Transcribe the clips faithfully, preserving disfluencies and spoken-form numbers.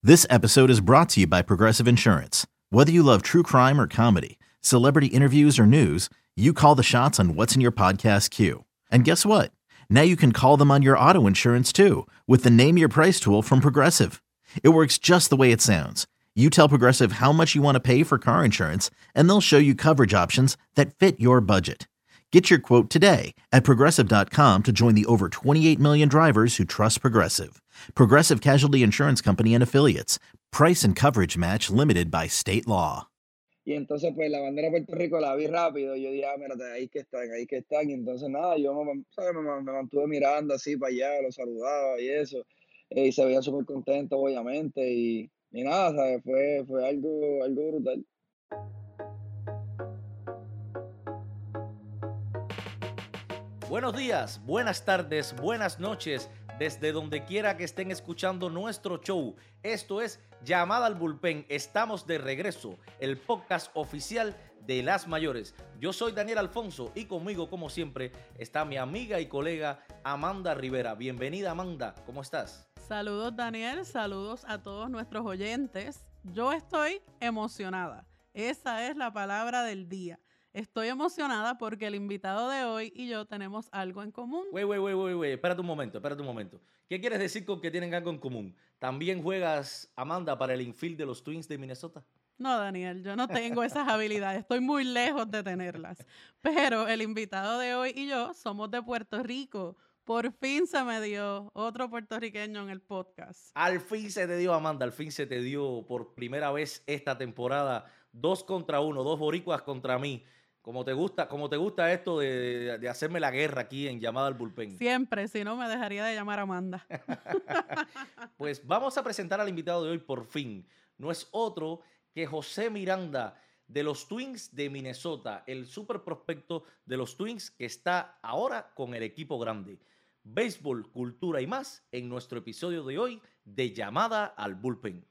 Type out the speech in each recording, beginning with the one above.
This episode is brought to you by Progressive Insurance. Whether you love true crime or comedy, celebrity interviews or news, you call the shots on what's in your podcast queue. And guess what? Now you can call them on your auto insurance too with the Name Your Price tool from Progressive. It works just the way it sounds. You tell Progressive how much you want to pay for car insurance, and they'll show you coverage options that fit your budget. Get your quote today at Progressive dot com to join the over twenty-eight million drivers who trust Progressive. Progressive Casualty Insurance Company and Affiliates. Price and coverage match limited by state law. Y entonces, pues, la bandera de Puerto Rico la vi rápido. Y yo dije, ah, mírate, ahí que están, ahí que están. Y entonces, nada, yo me, ¿sabes? me, me mantuve mirando así para allá, los saludaba y eso. Eh, y se veían súper contentos, obviamente. Y, y nada, ¿sabes? Fue, fue algo, algo brutal. Buenos días, buenas tardes, buenas noches, desde donde quiera que estén escuchando nuestro show. Esto es Llamada al Bullpen. Estamos de regreso, el podcast oficial de las mayores. Yo soy Daniel Alfonso y conmigo, como siempre, está mi amiga y colega Amanda Rivera. Bienvenida, Amanda, ¿cómo estás? Saludos, Daniel, saludos a todos nuestros oyentes. Yo estoy emocionada, esa es la palabra del día. Estoy emocionada porque el invitado de hoy y yo tenemos algo en común. Wey, wey, wey, wey, wey, espérate un momento, espérate un momento. ¿Qué quieres decir con que tienen algo en común? ¿También juegas, Amanda, para el infield de los Twins de Minnesota? No, Daniel, yo no tengo esas habilidades, estoy muy lejos de tenerlas. Pero el invitado de hoy y yo somos de Puerto Rico. Por fin se me dio otro puertorriqueño en el podcast. Al fin se te dio, Amanda, al fin se te dio por primera vez esta temporada. Dos contra uno, dos boricuas contra mí. Como te gusta, como te gusta esto de, de hacerme la guerra aquí en Llamada al Bullpen. Siempre, si no me dejaría de llamar Amanda. Pues vamos a presentar al invitado de hoy por fin. No es otro que José Miranda de los Twins de Minnesota, el super prospecto de los Twins que está ahora con el equipo grande. Béisbol, cultura y más en nuestro episodio de hoy de Llamada al Bullpen.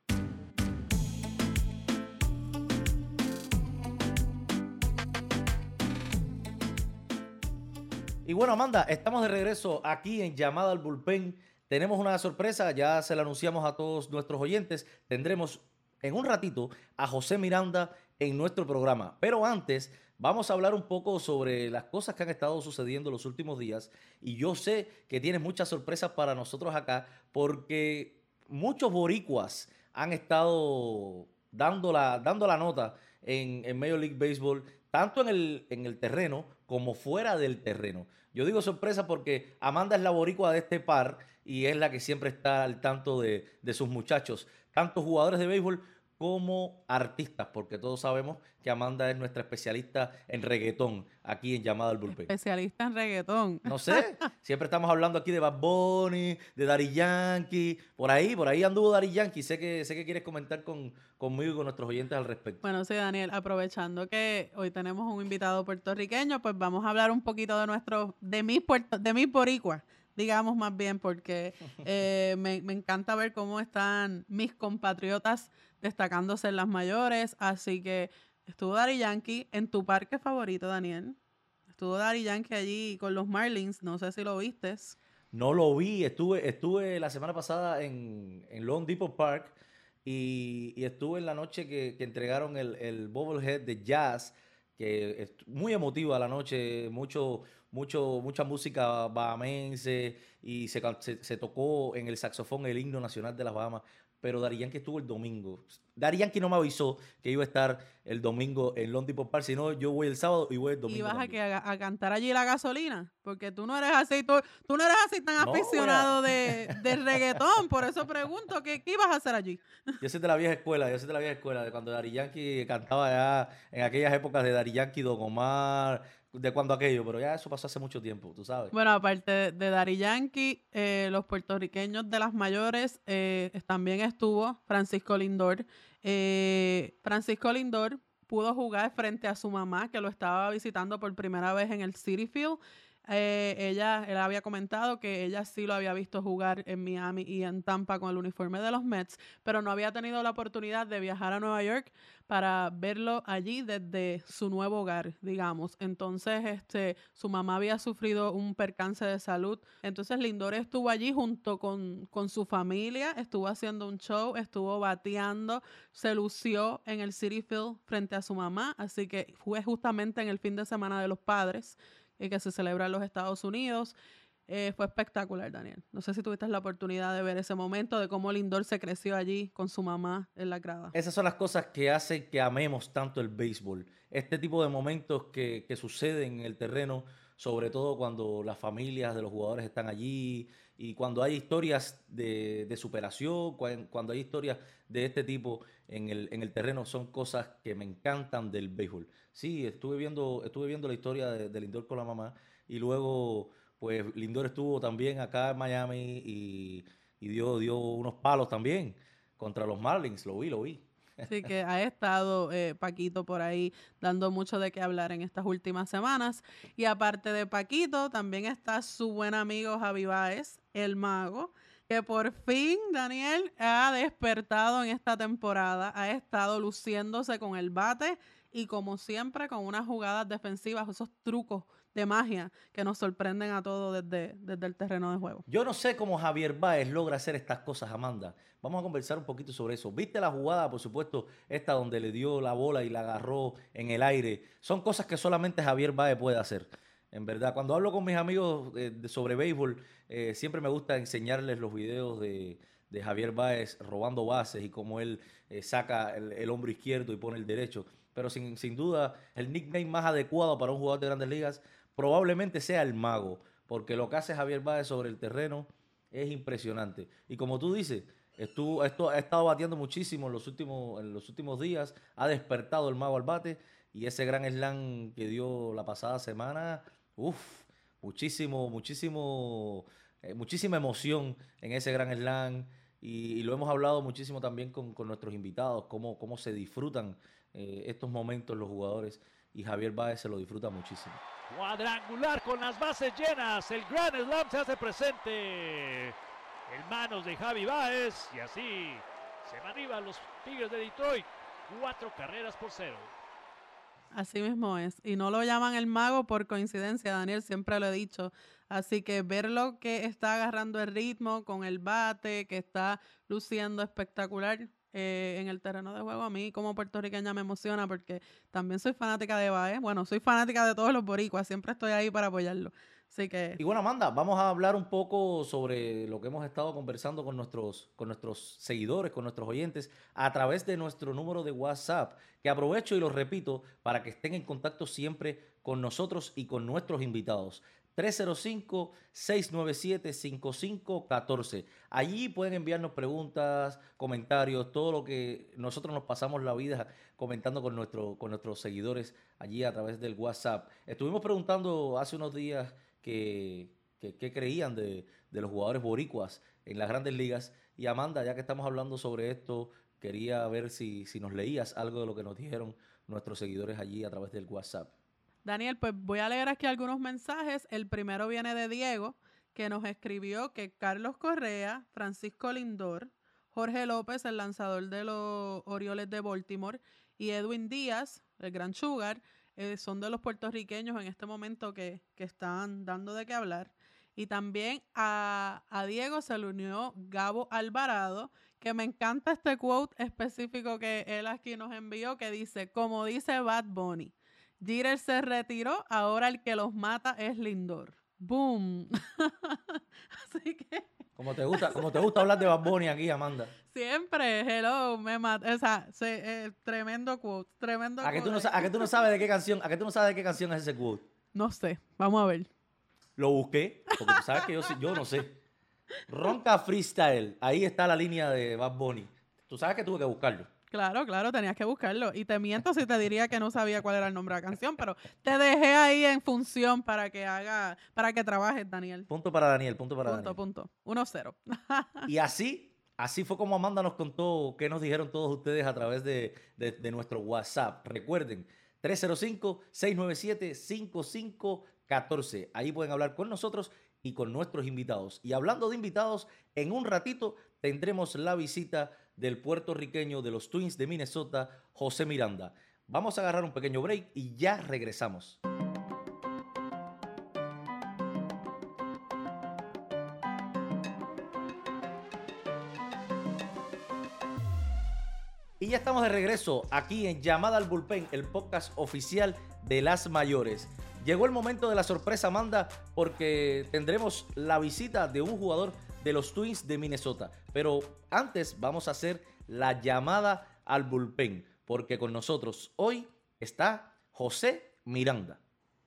Y bueno, Amanda, estamos de regreso aquí en Llamada al Bullpen. Tenemos una sorpresa, ya se la anunciamos a todos nuestros oyentes. Tendremos en un ratito a José Miranda en nuestro programa. Pero antes, vamos a hablar un poco sobre las cosas que han estado sucediendo los últimos días. Y yo sé que tienes muchas sorpresas para nosotros acá, porque muchos boricuas han estado dando la, dando la nota en, en Major League Baseball, tanto en el, en el terreno como fuera del terreno. Yo digo sorpresa porque Amanda es la boricua de este par y es la que siempre está al tanto de, de sus muchachos, tanto jugadores de béisbol como artistas, porque todos sabemos que Amanda es nuestra especialista en reggaetón aquí en Llamada al Bullpen. Especialista en reggaetón. No sé, siempre estamos hablando aquí de Bad Bunny, de Daddy Yankee, por ahí, por ahí anduvo Daddy Yankee. Sé que, sé que quieres comentar con, conmigo y con nuestros oyentes al respecto. Bueno, sí, Daniel, aprovechando que hoy tenemos un invitado puertorriqueño, pues vamos a hablar un poquito de nuestros, de mis puerto, de mis boricuas, digamos más bien, porque eh, me, me encanta ver cómo están mis compatriotas destacándose en las mayores. Así que estuvo Daddy Yankee en tu parque favorito, Daniel. Estuvo Daddy Yankee allí con los Marlins, no sé si lo viste. No lo vi, estuve, estuve la semana pasada en, en Lone Depot Park y, y estuve en la noche que, que entregaron el, el Bobblehead de Jazz, que es muy emotiva la noche, mucho, mucho, mucha música bahamense y se, se, se tocó en el saxofón el himno nacional de las Bahamas. Pero Daddy Yankee estuvo el domingo. Daddy Yankee no me avisó que iba a estar el domingo en Lone Depot Park, sino yo voy el sábado y voy el domingo. ¿Y vas a, también. que a, a cantar allí la gasolina? Porque tú no eres así, tú, tú no eres así tan No, aficionado a... de, de reggaetón, por eso pregunto, ¿qué, qué ibas a hacer allí? Yo soy de la vieja escuela, yo soy de la vieja escuela, de cuando Daddy Yankee cantaba ya en aquellas épocas de Daddy Yankee, Don Omar, de cuando aquello, pero ya eso pasó hace mucho tiempo, tú sabes. Bueno, aparte de, de Daddy Yankee, eh, los puertorriqueños de las mayores, eh, también estuvo Francisco Lindor. Eh, Francisco Lindor pudo jugar frente a su mamá, que lo estaba visitando por primera vez en el Citi Field. Eh, ella, él había comentado que ella sí lo había visto jugar en Miami y en Tampa con el uniforme de los Mets, pero no había tenido la oportunidad de viajar a Nueva York para verlo allí desde su nuevo hogar, digamos. Entonces, este, su mamá había sufrido un percance de salud. Entonces, Lindor estuvo allí junto con, con su familia, estuvo haciendo un show, estuvo bateando, se lució en el Citi Field frente a su mamá. Así que fue justamente en el fin de semana de los padres y que se celebra en los Estados Unidos. Eh, fue espectacular, Daniel. No sé si tuviste la oportunidad de ver ese momento, de cómo Lindor se creció allí con su mamá en la grada. Esas son las cosas que hacen que amemos tanto el béisbol. Este tipo de momentos que, que suceden en el terreno, sobre todo cuando las familias de los jugadores están allí y cuando hay historias de, de superación, cuando, cuando hay historias de este tipo en el, en el terreno, son cosas que me encantan del béisbol. Sí, estuve viendo, estuve viendo la historia de, de Lindor con la mamá y luego, pues Lindor estuvo también acá en Miami y, y dio, dio unos palos también contra los Marlins, lo vi, lo vi. Sí, que ha estado eh, Paquito por ahí dando mucho de qué hablar en estas últimas semanas. Y aparte de Paquito, también está su buen amigo Javi Baez, el mago, que por fin, Daniel, ha despertado en esta temporada, ha estado luciéndose con el bate y como siempre con unas jugadas defensivas, esos trucos de magia que nos sorprenden a todos desde, desde el terreno de juego. Yo no sé cómo Javier Báez logra hacer estas cosas, Amanda. Vamos a conversar un poquito sobre eso. ¿Viste la jugada, por supuesto, esta donde le dio la bola y la agarró en el aire? Son cosas que solamente Javier Báez puede hacer. En verdad, cuando hablo con mis amigos eh, de, sobre béisbol, eh, siempre me gusta enseñarles los videos de, de Javier Báez robando bases y cómo él eh, saca el, el hombro izquierdo y pone el derecho. Pero sin, sin duda, el nickname más adecuado para un jugador de Grandes Ligas probablemente sea el mago, porque lo que hace Javier Báez sobre el terreno es impresionante. Y como tú dices, estuvo, esto, ha estado bateando muchísimo en los, últimos, en los últimos días, ha despertado el mago al bate y ese gran slam que dio la pasada semana, uff, muchísimo, muchísimo, eh, muchísima emoción en ese gran slam. Y, y lo hemos hablado muchísimo también con, con nuestros invitados, cómo, cómo se disfrutan eh, estos momentos los jugadores. Y Javier Báez se lo disfruta muchísimo. Cuadrangular con las bases llenas. El Grand Slam se hace presente en manos de Javi Báez. Y así se van arriba los Tigres de Detroit. Cuatro carreras por cero. Así mismo es. Y no lo llaman el mago por coincidencia, Daniel, siempre lo he dicho. Así que verlo que está agarrando el ritmo con el bate, que está luciendo espectacular eh, en el terreno de juego, a mí como puertorriqueña me emociona porque también soy fanática de Baez. Bueno, soy fanática de todos los boricuas, siempre estoy ahí para apoyarlo. Así que... Y bueno, Amanda, vamos a hablar un poco sobre lo que hemos estado conversando con nuestros, con nuestros seguidores, con nuestros oyentes, a través de nuestro número de WhatsApp, que aprovecho y lo repito para que estén en contacto siempre con nosotros y con nuestros invitados. tres cero cinco, seis nueve siete, cinco cinco uno cuatro. Allí pueden enviarnos preguntas, comentarios, todo lo que nosotros nos pasamos la vida comentando con, nuestro, con nuestros seguidores allí a través del WhatsApp. Estuvimos preguntando hace unos días que, que, que creían de, de los jugadores boricuas en las Grandes Ligas. Y Amanda, ya que estamos hablando sobre esto, quería ver si, si nos leías algo de lo que nos dijeron nuestros seguidores allí a través del WhatsApp. Daniel, pues voy a leer aquí algunos mensajes. El primero viene de Diego, que nos escribió que Carlos Correa, Francisco Lindor, Jorge López, el lanzador de los Orioles de Baltimore, y Edwin Díaz, el Gran Sugar, eh, son de los puertorriqueños en este momento que, que están dando de qué hablar. Y también a, a Diego se le unió Gabo Alvarado, que me encanta este quote específico que él aquí nos envió, que dice, como dice Bad Bunny, Jeter se retiró, ahora el que los mata es Lindor. ¡Boom! Así que... Como te gusta, como te gusta hablar de Bad Bunny aquí, Amanda. Siempre, hello, me mata. O sea, se, eh, tremendo quote, tremendo ¿A que, quote. tú no, ¿A que tú no sabes de qué canción, a que tú no sabes de qué canción es ese quote? No sé, vamos a ver. Lo busqué, porque tú sabes que yo, yo no sé. Ronca Freestyle, ahí está la línea de Bad Bunny. Tú sabes que tuve que buscarlo. Claro, claro, tenías que buscarlo. Y te miento si te diría que no sabía cuál era el nombre de la canción, pero te dejé ahí en función para que haga, para que trabajes, Daniel. Punto para Daniel, punto para punto, Daniel. Punto, punto. uno cero. Y así, así fue como Amanda nos contó qué nos dijeron todos ustedes a través de, de, de nuestro WhatsApp. Recuerden, tres cero cinco, seis nueve siete, cinco cinco uno catorce. Ahí pueden hablar con nosotros y con nuestros invitados. Y hablando de invitados, en un ratito tendremos la visita del puertorriqueño de los Twins de Minnesota, José Miranda. Vamos a agarrar un pequeño break y ya regresamos. Y ya estamos de regreso aquí en Llamada al Bullpen, el podcast oficial de las mayores. Llegó el momento de la sorpresa, Amanda, porque tendremos la visita de un jugador de los Twins de Minnesota. Pero antes vamos a hacer la llamada al bullpen, porque con nosotros hoy está José Miranda.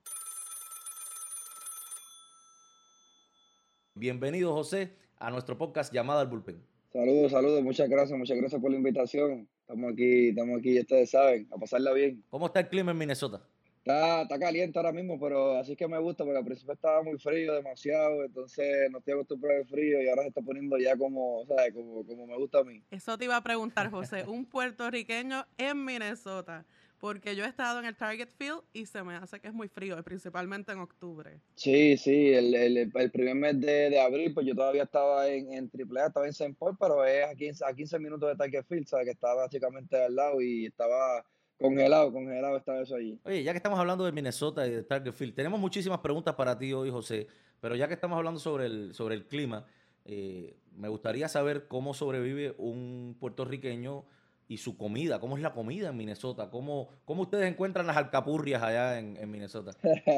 Bienvenido, José, a nuestro podcast Llamada al Bullpen. Saludos, saludos, muchas gracias, muchas gracias por la invitación. Estamos aquí, estamos aquí, ustedes saben, a pasarla bien. ¿Cómo está el clima en Minnesota? Está, está caliente ahora mismo, pero así que me gusta, porque al principio estaba muy frío, demasiado, entonces no estoy acostumbrado al frío y ahora se está poniendo ya como, ¿sabes? Como, como me gusta a mí. Eso te iba a preguntar, José, un puertorriqueño en Minnesota, porque yo he estado en el Target Field y se me hace que es muy frío, principalmente en octubre. Sí, sí, el, el, el primer mes de, de abril, pues yo todavía estaba en, en triple A, estaba en Saint Paul, pero es a quince, a quince minutos de Target Field, ¿sabes? Que estaba básicamente al lado y estaba congelado, congelado estaba eso allí. Oye, ya que estamos hablando de Minnesota y de Target Field, tenemos muchísimas preguntas para ti hoy, José, pero ya que estamos hablando sobre el, sobre el clima, eh, me gustaría saber cómo sobrevive un puertorriqueño y su comida, cómo es la comida en Minnesota, cómo, cómo ustedes encuentran las alcapurrias allá en, en Minnesota.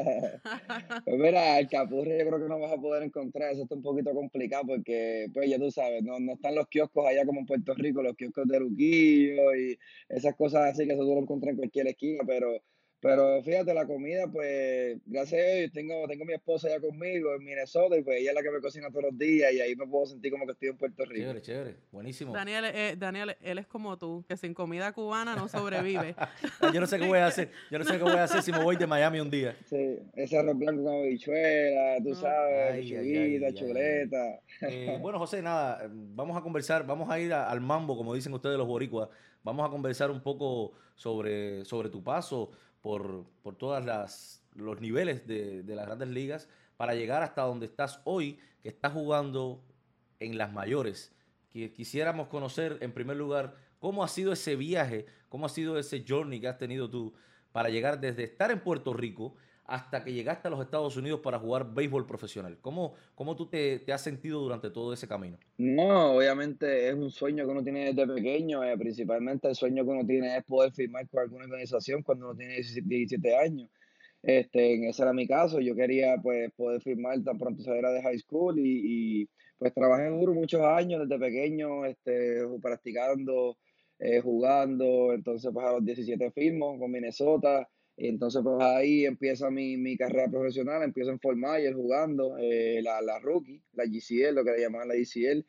Pues mira, el capurri yo creo que no vas a poder encontrar, eso está un poquito complicado porque, pues ya tú sabes, no, no están los kioscos allá como en Puerto Rico, los kioscos de Luquillo y esas cosas así que eso tú lo encuentras en cualquier esquina, pero, pero fíjate, la comida, pues gracias a Dios, tengo, tengo mi esposa allá conmigo en Minnesota y pues ella es la que me cocina todos los días y ahí me puedo sentir como que estoy en Puerto Rico. Chévere, chévere, buenísimo. Daniel, eh, Daniel, él es como tú, que sin comida cubana no sobrevive. Yo no sé qué voy a hacer, yo no sé qué voy a hacer si me voy de Miami un día. Sí, ese arroz blanco con habichuela, tú No. sabes, Ay, ay, ay, lechuguita, ay, ay. chuleta. Eh, bueno, José, nada, eh, vamos a conversar, vamos a ir a- al mambo, como dicen ustedes los boricuas. Vamos a conversar un poco sobre, sobre tu paso por, por todas las los niveles de, de las grandes ligas para llegar hasta donde estás hoy, que estás jugando en las mayores. Que quisiéramos conocer, en primer lugar, cómo ha sido ese viaje, cómo ha sido ese journey que has tenido tú para llegar desde estar en Puerto Rico hasta que llegaste a los Estados Unidos para jugar béisbol profesional. ¿Cómo, cómo tú te, te has sentido durante todo ese camino? No, obviamente es un sueño que uno tiene desde pequeño, eh, principalmente el sueño que uno tiene es poder firmar con alguna organización cuando uno tiene diecisiete años. Este, en ese era mi caso, yo quería pues poder firmar tan pronto saliera de high school y, y, pues trabajé duro muchos años desde pequeño, este, practicando, eh, jugando, entonces pues a los diecisiete firmo con Minnesota, y entonces pues ahí empieza mi, mi carrera profesional, empiezo en Fort Myers jugando, eh, la, la rookie, la G C L, lo que le llamaban la G C L,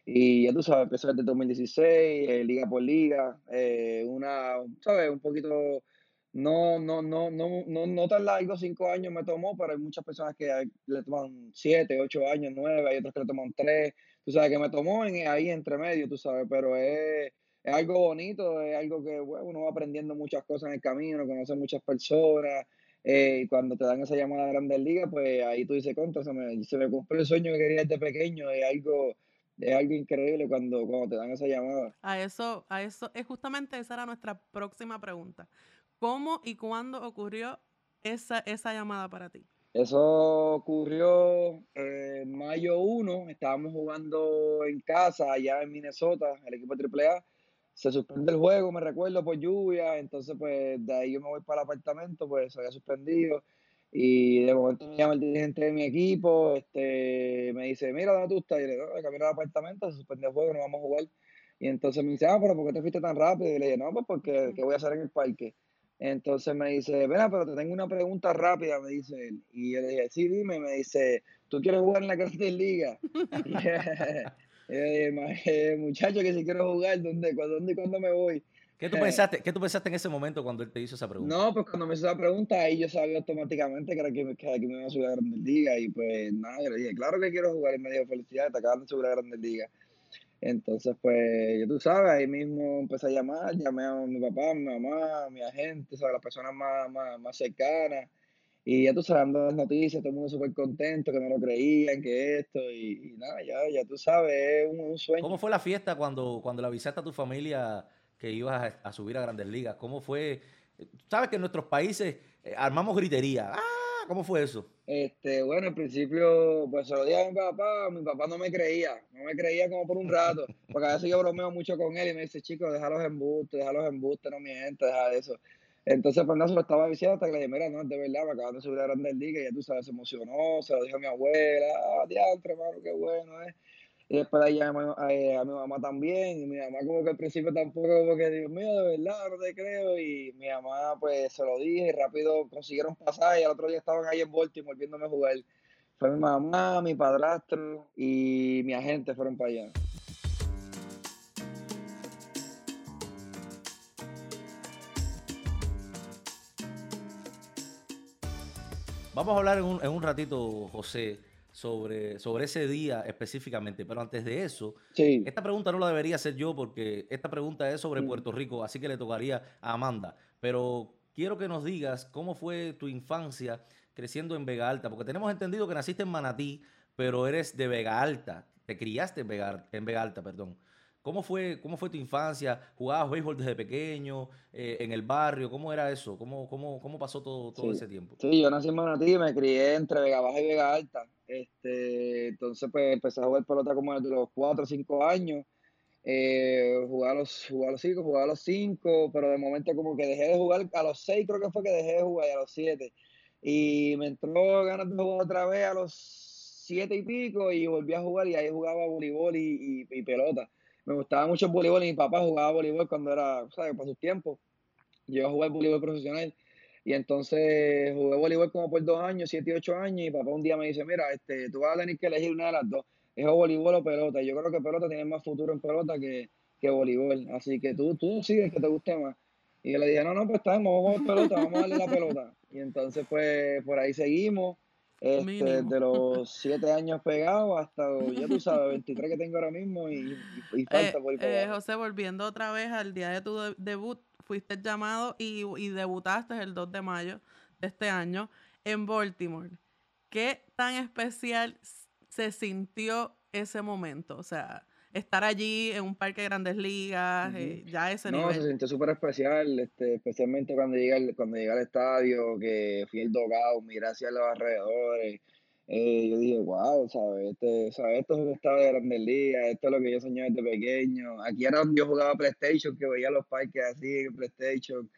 y ya tú sabes, empecé desde dos mil dieciséis, eh, liga por liga, eh, una, ¿sabes? Un poquito, no, no, no, no, no, no tan largo, cinco años me tomó, pero hay muchas personas que hay- le toman siete, ocho años, nueve, hay otros que le toman tres, tú sabes, que me tomó en, ahí entre medio, tú sabes, pero es, es algo bonito, es algo que, bueno, uno va aprendiendo muchas cosas en el camino, conoce muchas personas, eh, y cuando te dan esa llamada a Grandes Ligas, pues ahí tú dices, contra, se me, se me cumplió el sueño que quería desde pequeño, es algo es algo increíble cuando, cuando te dan esa llamada. A eso, a eso, es justamente esa era nuestra próxima pregunta. ¿Cómo y cuándo ocurrió esa, esa llamada para ti? Eso ocurrió eh, en mayo primero, estábamos jugando en casa allá en Minnesota, el equipo de triple A. Se suspende el juego, me recuerdo, por lluvia, entonces pues de ahí yo me voy para el apartamento, pues se había suspendido. Y de momento me llama el dirigente de mi equipo, este, me dice, mira, ¿dónde tú estás? Y le digo, no, camino al apartamento, se suspendió el juego, no vamos a jugar. Y entonces me dice, ah, pero ¿por qué te fuiste tan rápido? Y le dije, no, pues porque, ¿qué voy a hacer en el parque? Entonces me dice, ven, pero te tengo una pregunta rápida, me dice él. Y yo le dije, sí, dime, y me dice, ¿tú quieres jugar en la Grandes Ligas? Y yo dije, "Ma- eh, muchacho, que si quiero jugar, ¿dónde, cu- dónde y cuándo me voy? ¿Qué tú pensaste, qué tú pensaste en ese momento cuando él te hizo esa pregunta? No, pues cuando me hizo la pregunta, ahí yo sabía automáticamente que era que, me- que, que me iba a subir a Grandes Ligas. Y pues nada, yo le dije, claro que quiero jugar. Y me dijo, felicidades, te acaban de subir a Grandes Ligas. Entonces, pues, ya tú sabes, ahí mismo empecé a llamar, llamé a mi papá, a mi mamá, a mi agente, ¿sabes? Las personas más, más, más cercanas. y ya tú sabes, dando las noticias, todo el mundo súper contento, que no lo creían, que esto, y, y nada, ya, ya tú sabes, es un, un ¿Cómo sueño. fue la fiesta cuando, cuando le avisaste a tu familia que ibas a, a subir a Grandes Ligas? ¿Cómo fue? Eh, Sabes que en nuestros países eh, armamos gritería. ¡Ah! ¿Cómo fue eso? Este, bueno, al principio, pues se lo dije a mi papá, mi papá no me creía, no me creía como por un rato, porque a veces yo bromeo mucho con él y me dice, chico, deja los embustes, deja los embustes, no mientas, deja eso. Entonces, pues no se lo estaba diciendo hasta que le dije, mira, no, de verdad, me acaban de subir a Grandes Ligas, y ya tú sabes, se emocionó, se lo dijo a mi abuela, ah, diantre, hermano, qué bueno, ¿eh? Y después ahí a mi, a, a mi mamá también, y mi mamá como que al principio tampoco, como que, Dios mío, de verdad, no te creo, y mi mamá pues se lo dije, y rápido consiguieron pasar, y al otro día estaban ahí en Baltimore viéndome jugar. Fue mi mamá, mi padrastro y mi agente fueron para allá. Vamos a hablar en un, en un ratito, José, sobre, sobre ese día específicamente. Pero antes de eso, Sí. esta pregunta no la debería hacer yo porque esta pregunta es sobre Mm. Puerto Rico, así que le tocaría a Amanda. Pero quiero que nos digas cómo fue tu infancia creciendo en Vega Alta, porque tenemos entendido que naciste en Manatí, pero eres de Vega Alta, te criaste en Vega, en Vega Alta, perdón. ¿Cómo fue, cómo fue tu infancia? ¿Jugabas béisbol desde pequeño, eh, en el barrio? ¿Cómo era eso? ¿Cómo, cómo, cómo pasó todo, todo Sí, ese tiempo? sí, yo nací en Manatí, me crié entre Vega Baja y Vega Alta. Este, entonces, pues empecé a jugar pelota como desde los cuatro o cinco años. Eh, jugué a los, jugué a los cinco, jugué a los cinco, pero de momento como que dejé de jugar a los seis, creo que fue que dejé de jugar, y a los siete. Y me entró ganas de jugar otra vez a los siete y pico y volví a jugar y ahí jugaba voleibol y, y, y pelota. Me gustaba mucho el voleibol y mi papá jugaba voleibol cuando era, ¿sabes? Para sus tiempos. Yo a jugar voleibol profesional y entonces jugué voleibol como por dos años, siete y ocho años, y papá un día me dice, mira, este, tú vas a tener que elegir una de las dos, es o voleibol o pelota. Yo creo que pelota tiene más futuro en pelota que, que voleibol, así que tú, tú sigues que te guste más. Y yo le dije, no, no, pues está bien, vamos a jugar pelota, vamos a darle la pelota. Y entonces pues por ahí seguimos, este, Mínimo. de los siete años pegados hasta, ya tú sabes, veintitrés que tengo ahora mismo y, y, y Eh, falta por ir para eh, abajo. José, volviendo otra vez al día de tu de- debut, fuiste llamado y, y debutaste el dos de mayo de este año en Baltimore. ¿Qué tan especial s- se sintió ese momento? O sea, estar allí en un parque de Grandes Ligas, Ujú. eh, ya a ese No, se nivel. sintió súper especial, este, especialmente cuando llegué, al, cuando llegué al estadio, que fui el dogado, miré hacia los alrededores. Eh, yo dije, wow, ¿sabes? Este, ¿sabes? Esto es un estadio de Grandes Ligas, esto es lo que yo soñaba desde pequeño. Aquí era donde yo jugaba PlayStation, que veía los parques así en PlayStation.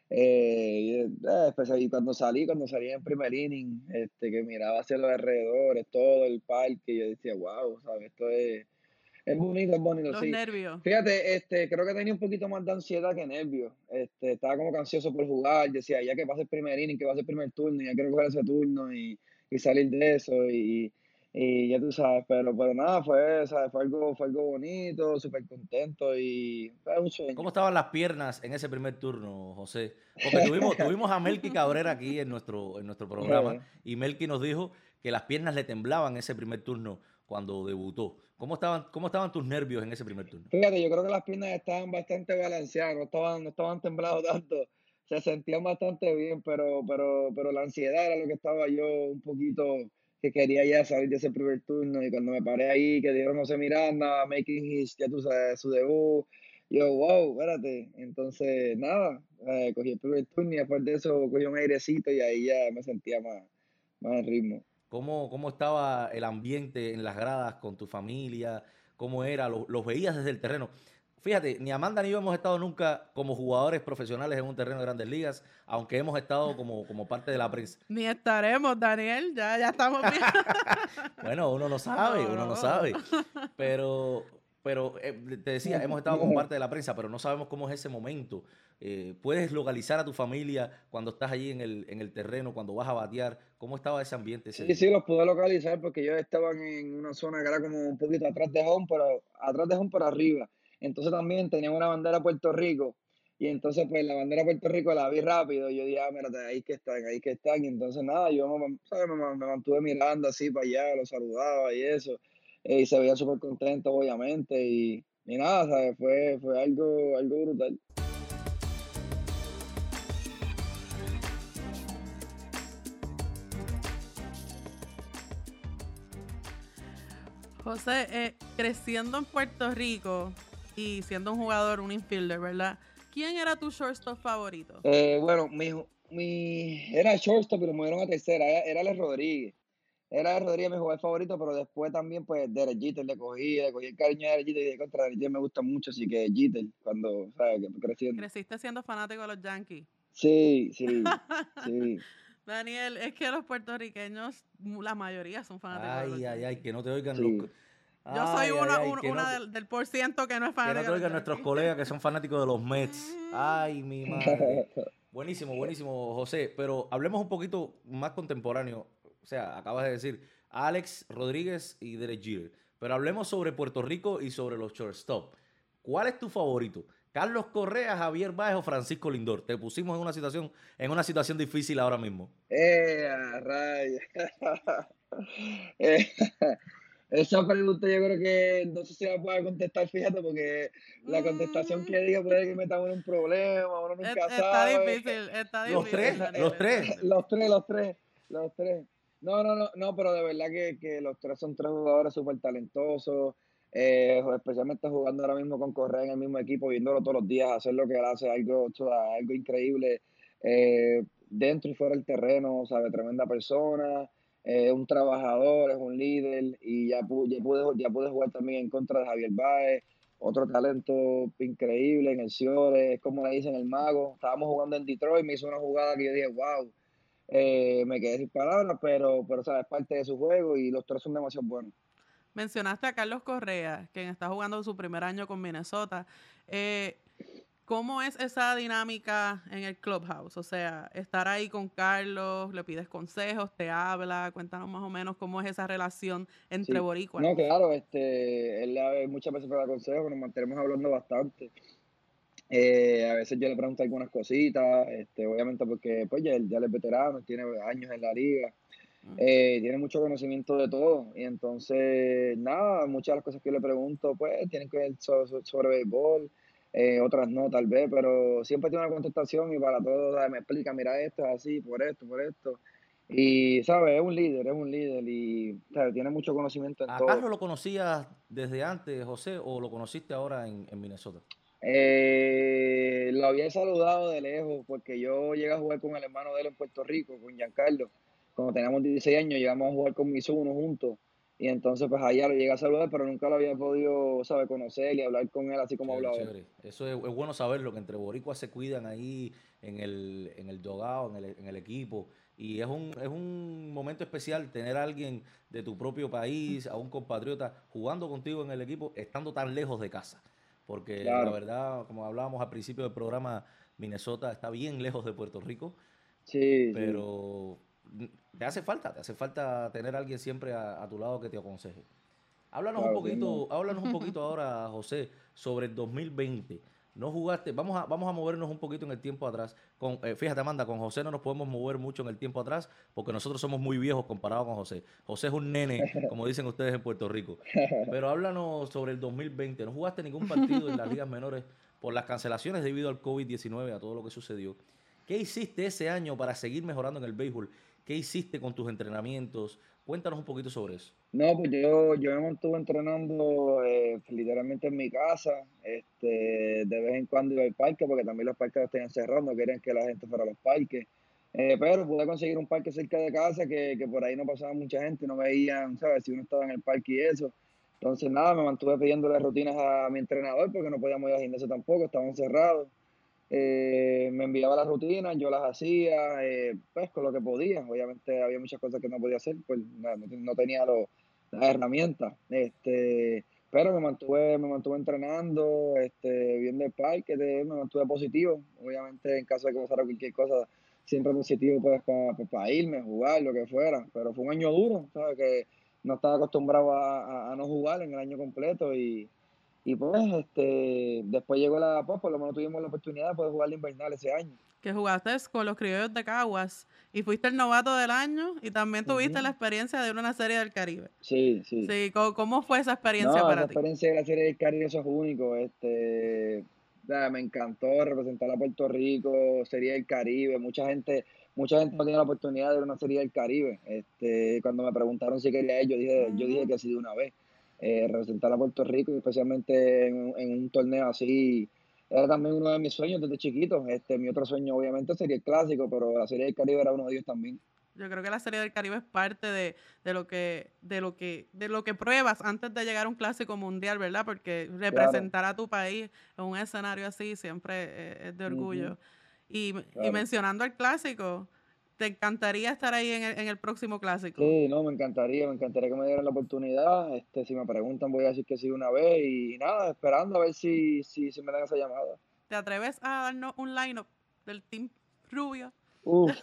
Eh, y, eh, especial- y cuando salí, cuando salí en primer inning, este, que miraba hacia los alrededores, todo el parque, yo decía, wow, ¿sabes? Esto es es bonito, es bonito, Los sí. nervios. Fíjate, este, creo que tenía un poquito más de ansiedad que nervios. Este, estaba como que ansioso por jugar. Decía, ya que pase el primer inning, que pase el primer turno, ya quiero coger ese turno y, y salir de eso. Y, y ya tú sabes, pero, pero nada, fue, ¿sabes? Fue algo, fue algo bonito, súper contento y fue un ¿Cómo sueño. estaban las piernas en ese primer turno, José? Porque tuvimos, tuvimos a Melky Cabrera aquí en nuestro, en nuestro programa y Melky nos dijo que las piernas le temblaban ese primer turno cuando debutó. ¿Cómo estaban, cómo estaban tus nervios en ese primer turno? Fíjate, yo creo que las piernas estaban bastante balanceadas, no estaban, no estaban temblando tanto, se sentían bastante bien, pero, pero, pero la ansiedad era lo que estaba yo un poquito, que quería ya salir de ese primer turno, y cuando me paré ahí, que dieron José Miranda, making his, ya tú sabes, su debut, yo, wow, espérate, entonces, nada, eh, cogí el primer turno y después de eso cogí un airecito y ahí ya me sentía más, más en ritmo. ¿Cómo, cómo estaba el ambiente en las gradas con tu familia? ¿Cómo era? ¿Los, los veías desde el terreno? Fíjate, ni Amanda ni yo hemos estado nunca como jugadores profesionales en un terreno de Grandes Ligas, aunque hemos estado como, como parte de la prensa. Ni estaremos, Daniel, ya, ya estamos bien. Bueno, uno no sabe, No, uno no no. sabe. Pero, pero eh, te decía, hemos estado como parte de la prensa, pero no sabemos cómo es ese momento. Eh, ¿puedes localizar a tu familia cuando estás allí en el, en el terreno, cuando vas a batear? ¿Cómo estaba ese ambiente ese Sí, día? sí, los pude localizar porque ellos estaban en una zona que era como un poquito atrás de home, pero atrás de home, pero arriba. Entonces también tenían una bandera de Puerto Rico. Y entonces, pues la bandera de Puerto Rico la vi rápido. Y yo dije, ah, mírate, ahí que están, ahí que están. Y entonces, nada, yo me, ¿sabes? me, me mantuve mirando así para allá, los saludaba y eso. Eh, y se veía súper contento, obviamente. Y, y nada, ¿sabes? Fue, fue algo, algo brutal. José, eh, creciendo en Puerto Rico y siendo un jugador, un infielder, ¿verdad? ¿Quién era tu shortstop favorito? Eh, bueno, mi, mi, era shortstop, pero me movieron a tercera, era, era Alex Rodríguez. Era Alex Rodríguez mi jugador favorito, pero después también, pues, Derek Jeter le cogí, le cogí el cariño de Derek Jeter y de contra Derek Jeter me gusta mucho, así que Jeter, cuando, ¿sabes? Que creciendo. Creciste siendo fanático de los Yankees. Sí, sí, sí. Daniel, es que los puertorriqueños, la mayoría son fanáticos de los Ay, ay, Yankees. ay, que no te oigan Sí. los... Yo soy Ay, una, ay, ay, un- que una no te- del, del por ciento que no es Que fanático no te de los oigan nuestros Yankees. colegas que son fanáticos de los Mets. Ay, mi madre. Buenísimo, buenísimo, José. Pero hablemos un poquito más contemporáneo. O sea, acabas de decir Alex Rodríguez y Derek Jeter. Pero hablemos sobre Puerto Rico y sobre los shortstop. ¿Cuál es tu favorito? ¿Carlos Correa, Javier Baez o Francisco Lindor? Te pusimos en una situación, en una situación difícil ahora mismo. Eh, a rayos. Eh, esa pregunta yo creo que no sé si la pueda contestar, fíjate, porque la contestación que diga puede que metamos en un problema, uno Es- nunca Está sabe. difícil, está Los difícil, tres, Daniel. los está tres. difícil. Los tres, los tres, los tres. No, no, no, no, pero de verdad que, que los tres son tres jugadores súper talentosos, eh, especialmente jugando ahora mismo con Correa en el mismo equipo, viéndolo todos los días, hacer lo que él hace, algo, o sea, algo increíble, eh, dentro y fuera del terreno, sabe, tremenda persona, eh, un trabajador, es un líder, y ya, pu- ya, pude, ya pude jugar también en contra de Javier Baez, otro talento increíble en el Ciore, es como le dicen el mago. Estábamos jugando en Detroit, me hizo una jugada que yo dije, wow, eh, me quedé sin palabras, pero, pero ¿sabes? Es parte de su juego y los tres son demasiado buenos. Mencionaste a Carlos Correa, quien está jugando su primer año con Minnesota. Eh, ¿Cómo es esa dinámica en el clubhouse? O sea, estar ahí con Carlos, le pides consejos, te habla, cuéntanos más o menos cómo es esa relación entre Sí, boricuas. no, claro, este, él a- muchas veces me da consejos, nos mantenemos hablando bastante. Eh, a veces yo le pregunto algunas cositas, este, obviamente porque pues ya él, ya él es veterano, tiene años en la liga. Eh, tiene mucho conocimiento de todo y entonces, nada, muchas de las cosas que yo le pregunto, pues, tienen que ver so- so- sobre béisbol, eh, otras no, tal vez, pero siempre tiene una contestación y para todo, ¿sabes? Me explica, mira esto, es así, por esto, por esto. Y, ¿sabes? Es un líder, es un líder y, ¿sabes? Tiene mucho conocimiento en ¿A todo. Carlos lo conocías desde antes, José, o lo conociste ahora en, en Minnesota? Eh, lo había saludado de lejos porque yo llegué a jugar con el hermano de él en Puerto Rico, con Giancarlo. Cuando teníamos dieciséis años, llegamos a jugar con Mizuno juntos. Y entonces, pues allá lo llegué a saludar, pero nunca lo había podido, ¿sabes? Conocer y hablar con él así como hablo Chévere, ahora. chévere. Eso es, es bueno saberlo, que entre boricuas se cuidan ahí en el, en el dogado, en el, en el equipo. Y es un, es un momento especial tener a alguien de tu propio país, a un compatriota, jugando contigo en el equipo, estando tan lejos de casa. Porque la Claro, verdad, como hablábamos al principio del programa, Minnesota está bien lejos de Puerto Rico, sí, sí, pero te hace falta, te hace falta tener a alguien siempre a, a tu lado que te aconseje. Háblanos un claro, sí, no. poquito, háblanos un poquito ahora, José, sobre el dos mil veinte. No jugaste, vamos a, vamos a movernos un poquito en el tiempo atrás. Con, eh, fíjate, Amanda, con José no nos podemos mover mucho en el tiempo atrás porque nosotros somos muy viejos comparado con José. José es un nene, como dicen ustedes en Puerto Rico. Pero háblanos sobre el dos mil veinte. No jugaste ningún partido en las ligas menores por las cancelaciones debido al COVID diecinueve, a todo lo que sucedió. ¿Qué hiciste ese año para seguir mejorando en el béisbol? ¿Qué hiciste con tus entrenamientos? Cuéntanos un poquito sobre eso. No, pues yo, yo me mantuve entrenando eh, literalmente en mi casa. Este, de vez en cuando iba al parque, porque también los parques los tenían cerrados, no querían que la gente fuera a los parques. Eh, pero pude conseguir un parque cerca de casa que, que por ahí no pasaba mucha gente, no veían, ¿sabes? Si uno estaba en el parque y eso. Entonces, nada, me mantuve pidiéndole rutinas a mi entrenador porque no podíamos ir al gimnasio tampoco, estaban cerrados. Eh, me enviaba las rutinas, yo las hacía, eh, pues con lo que podía. Obviamente había muchas cosas que no podía hacer, pues no, no, no tenía lo- las herramientas. Este, pero me mantuve, me mantuve entrenando, este, viendo el parque, de- me mantuve positivo. Obviamente en caso de que pasara cualquier cosa, siempre positivo pues para irme, jugar, lo que fuera. Pero fue un año duro, ¿sabes? Que no estaba acostumbrado a, a- a no jugar en el año completo y y pues, este, después llegó la, pues, por lo menos tuvimos la oportunidad de poder jugar la invernal ese año. Que jugaste con los criollos de Caguas y fuiste el novato del año y también tuviste la Ujú. experiencia de ir a una serie del Caribe. Sí, sí. Sí, ¿cómo, cómo fue esa experiencia No, esa para ti? experiencia de la Serie del Caribe, eso es único. Este, nada, me encantó representar a Puerto Rico, Serie del Caribe. Mucha gente, mucha gente no tiene la oportunidad de ver una Serie del Caribe. Este, cuando me preguntaron si quería ir, yo dije, yo dije que sí de una vez. eh, representar a Puerto Rico, y especialmente en, en un torneo así. Era también uno de mis sueños desde chiquito. Este, mi otro sueño obviamente sería el Clásico, pero la Serie del Caribe era uno de ellos también. Yo creo que la Serie del Caribe es parte de, de lo que de lo que de lo que pruebas antes de llegar a un Clásico Mundial, ¿verdad? Porque representar claro. a tu país en un escenario así siempre eh, es de orgullo. Uh-huh. Y, claro. y mencionando el Clásico, ¿te encantaría estar ahí en el, en el próximo Clásico? Sí, no, me encantaría, me encantaría que me dieran la oportunidad. Este, si me preguntan, voy a decir que sí una vez y, y nada, esperando a ver si, si, si me dan esa llamada. ¿Te atreves a darnos un line-up del Team Rubio? Uf.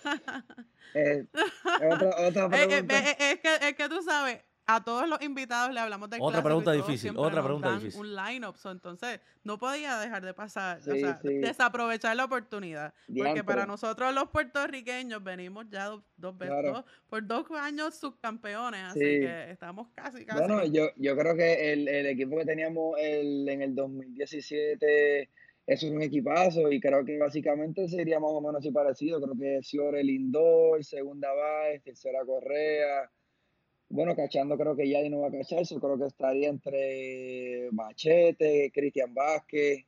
eh, otra, otra pregunta. Es, es, es, que, es que tú sabes, a todos los invitados le hablamos del otra pregunta difícil, otra pregunta difícil. Un line-up, so, entonces no podía dejar de pasar, sí, o sea, sí. desaprovechar la oportunidad, Diantre. Porque para nosotros los puertorriqueños venimos ya dos, dos veces, claro. dos, por dos años subcampeones, así sí. que estamos casi, casi. Bueno, yo, yo creo que el, el equipo que teníamos el, en el dos mil diecisiete es un equipazo y creo que básicamente sería más o menos así parecido. Creo que Ciore Lindor, segunda Báez, tercera Correa. Bueno, cachando creo que Yadi no va a cachar, eso creo que estaría entre Machete, Cristian Vázquez.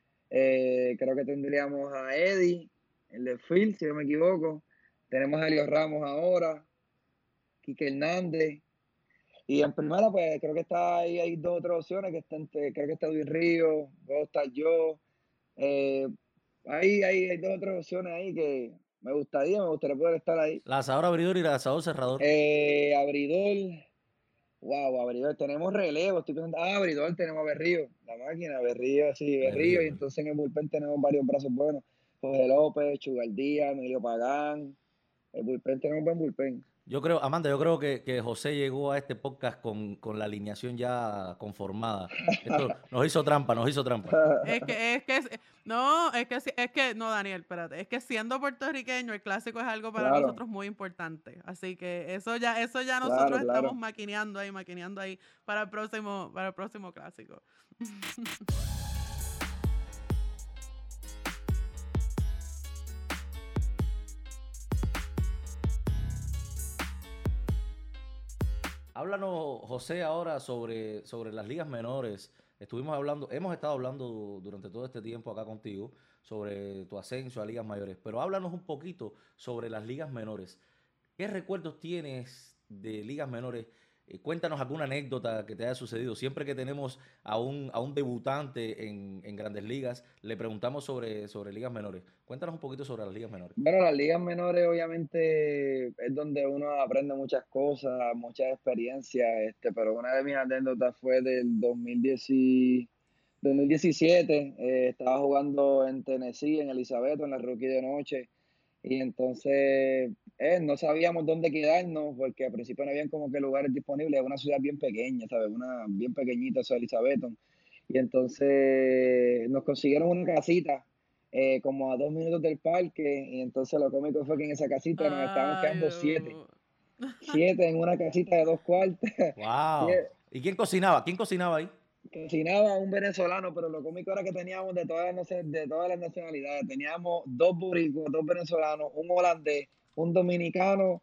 Eh, creo que tendríamos a Eddie, el de Phil, si no me equivoco. Tenemos a Elio Ramos ahora, Quique Hernández. Y en primera, pues creo que está ahí, hay dos otras opciones, que está entre, creo que está Luis Ríos, puedo estar yo. Eh, ahí, ahí hay dos otras opciones ahí que me gustaría, me gustaría poder estar ahí. Lanzador abridor y lanzador cerrador. Eh, abridor, wow, abridor, tenemos relevo, estoy pensando, ah, abridor tenemos a Berrío, la máquina, Berrío, sí, Berrío, Berrío, y entonces en el bullpen tenemos varios brazos buenos, José López, Chugaldía, Emilio Pagán, el bullpen tenemos un buen bullpen. Yo creo, Amanda, yo creo que, que José llegó a este podcast con, con la alineación ya conformada. Esto nos hizo trampa, nos hizo trampa. Es que, es que, no, es que, es que, no, Daniel, espérate, es que siendo puertorriqueño, el Clásico es algo para claro. nosotros muy importante. Así que eso ya, eso ya nosotros claro, estamos claro. maquineando ahí, maquineando ahí para el próximo, para el próximo Clásico. Háblanos, José, ahora sobre, sobre las ligas menores. Estuvimos hablando, hemos estado hablando durante todo este tiempo acá contigo sobre tu ascenso a ligas mayores, pero háblanos un poquito sobre las ligas menores. ¿Qué recuerdos tienes de ligas menores? Eh, cuéntanos alguna anécdota que te haya sucedido. Siempre que tenemos a un, a un debutante en, en Grandes Ligas, le preguntamos sobre, sobre ligas menores. Cuéntanos un poquito sobre las ligas menores. Bueno, las ligas menores obviamente es donde uno aprende muchas cosas, muchas experiencias, este, pero una de mis anécdotas fue del dos mil diecisiete, eh, estaba jugando en Tennessee, en Elizabeth, en la Rookie de noche, y entonces eh, no sabíamos dónde quedarnos, porque al principio no habían como que lugares disponibles, es una ciudad bien pequeña, ¿sabes? Una bien pequeñita, esa Elizabeth, y entonces nos consiguieron una casita, Eh, como a dos minutos del parque, y entonces lo cómico fue que en esa casita nos Ay, estábamos quedando siete. Siete en una casita de dos cuartos. ¡Wow! ¿Y quién cocinaba? ¿Quién cocinaba ahí? Cocinaba un venezolano, pero lo cómico era que teníamos de todas las, de todas las nacionalidades. Teníamos dos boricuas, dos venezolanos, un holandés, un dominicano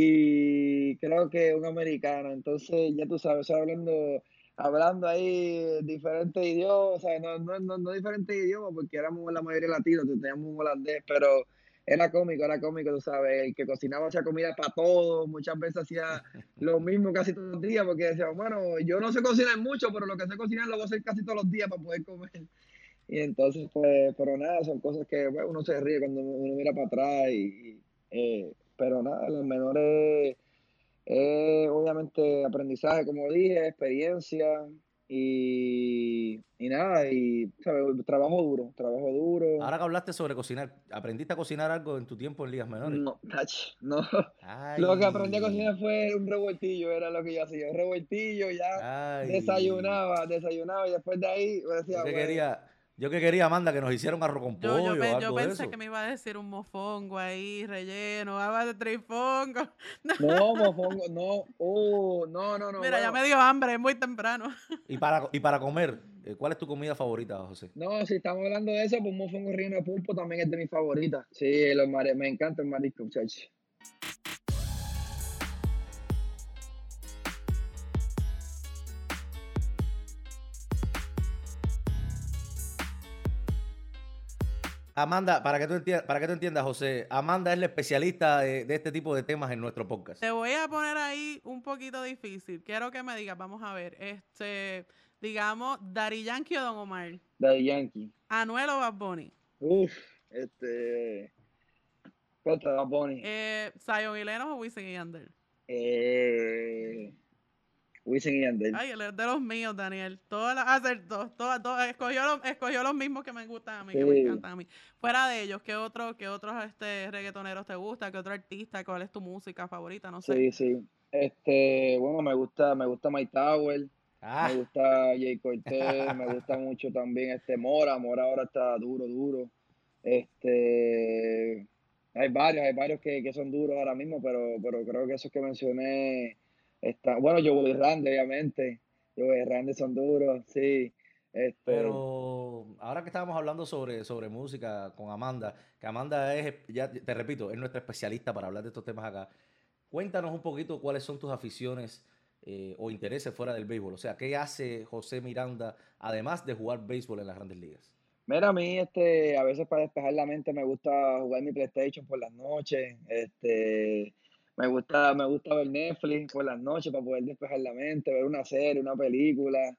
y creo que un americano. Entonces, ya tú sabes, o sea, hablando... hablando ahí diferentes idiomas, o sea, no, no, no, no diferentes idiomas, porque éramos la mayoría latinos, teníamos un holandés, pero era cómico, era cómico, tú sabes, el que cocinaba hacía comida para todos, muchas veces hacía lo mismo casi todos los días, porque decía, bueno, yo no sé cocinar mucho, pero lo que sé cocinar lo voy a hacer casi todos los días para poder comer. Y entonces, pues, pero nada, son cosas que bueno, uno se ríe cuando uno mira para atrás, y, eh, pero nada, los menores... Eh, obviamente aprendizaje, como dije, experiencia y, y nada, y ¿sabes? Trabajo duro, trabajo duro. Ahora que hablaste sobre cocinar, ¿aprendiste a cocinar algo en tu tiempo en ligas menores? No, tach, no. Ay. Lo que aprendí a cocinar fue un revueltillo, era lo que yo hacía, un revueltillo, ya Ay. desayunaba, desayunaba y después de ahí me decía, yo que bueno, quería... Yo que quería, Amanda, que nos hiciera un arroz con pollo yo, yo, o algo yo pensé de eso. que me iba a decir un mofongo ahí, relleno, habas de trifongo. No, mofongo, no, oh, no, no, no. Mira, bueno. Ya me dio hambre, es muy temprano. Y para, y para comer, ¿cuál es tu comida favorita, José? No, si estamos hablando de eso, pues un mofongo relleno de pulpo también es de mis favoritas. Sí, los mares, me encanta el marisco, muchachos. Amanda, para que tú entiendas, para que tú entiendas, José, Amanda es la especialista de, de este tipo de temas en nuestro podcast. Te voy a poner ahí un poquito difícil. Quiero que me digas, vamos a ver, este, digamos, Daddy Yankee o Don Omar. Daddy Yankee. Anuel o Bad Bunny. Uf, este... Contra Bad Bunny. Eh, Zion y Lennox o Wisin y Yandel. Eh... Wisin y Yandel. Ay, él es de los míos, Daniel. Todas las acertó, todas, todas, escogió, los, escogió los mismos que me gustan a mí, Sí. que me encantan a mí. Fuera de ellos, ¿qué otros qué otros este, reggaetoneros te gusta? ¿Qué otro artista? ¿Cuál es tu música favorita? No sé. Sí, sí. Este, bueno, me gusta, me gusta Mike Tower, Ah, me gusta Jay Cortez, me gusta mucho también este Mora. Mora ahora está duro, duro. Este, hay varios, hay varios que, que son duros ahora mismo, pero, pero creo que esos que mencioné están, bueno, Joey Randy, obviamente. Joey Randy son duros, sí. Este, pero ahora que estábamos hablando sobre, sobre música con Amanda, que Amanda es, ya te repito, es nuestra especialista para hablar de estos temas acá. Cuéntanos un poquito cuáles son tus aficiones eh, o intereses fuera del béisbol. O sea, ¿qué hace José Miranda además de jugar béisbol en las Grandes Ligas? Mira, a mí, este, a veces para despejar la mente me gusta jugar mi PlayStation por las noches, este, me gusta, me gusta ver Netflix por las noches para poder despejar la mente, ver una serie, una película,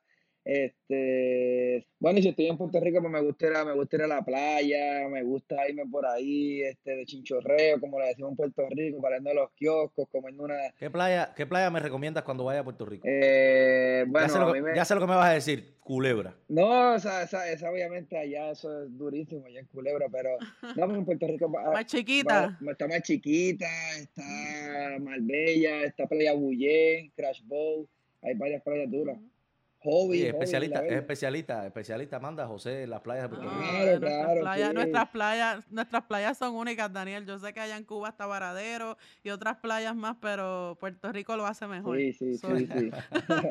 este, bueno, y si estoy en Puerto Rico, pues me gusta ir a, me gusta ir a la playa, me gusta irme por ahí, este, de chinchorreo, como le decimos en Puerto Rico, parando a los kioscos, comiendo una, ¿Qué playa, qué playa me recomiendas cuando vaya a Puerto Rico? eh, Ya bueno, sé, lo a que, mí me, ya sé lo que me vas a decir, Culebra. no, esa, esa, esa obviamente allá, eso es durísimo, allá en Culebra, pero no, pues en Puerto Rico va- Más va- chiquita. está más chiquita, está Marbella, está Playa Bullé, Crash Bowl, hay varias playas duras. Hobby, Oye, hobby, la especialista, es verdad. especialista, especialista Amanda José en las playas de Puerto Rico. No, Claro, eh, nuestras claro, playas, sí. nuestras playas, nuestras playas son únicas, Daniel. Yo sé que allá en Cuba está Varadero y otras playas más, pero Puerto Rico lo hace mejor. Sí, sí, Soy- sí, sí.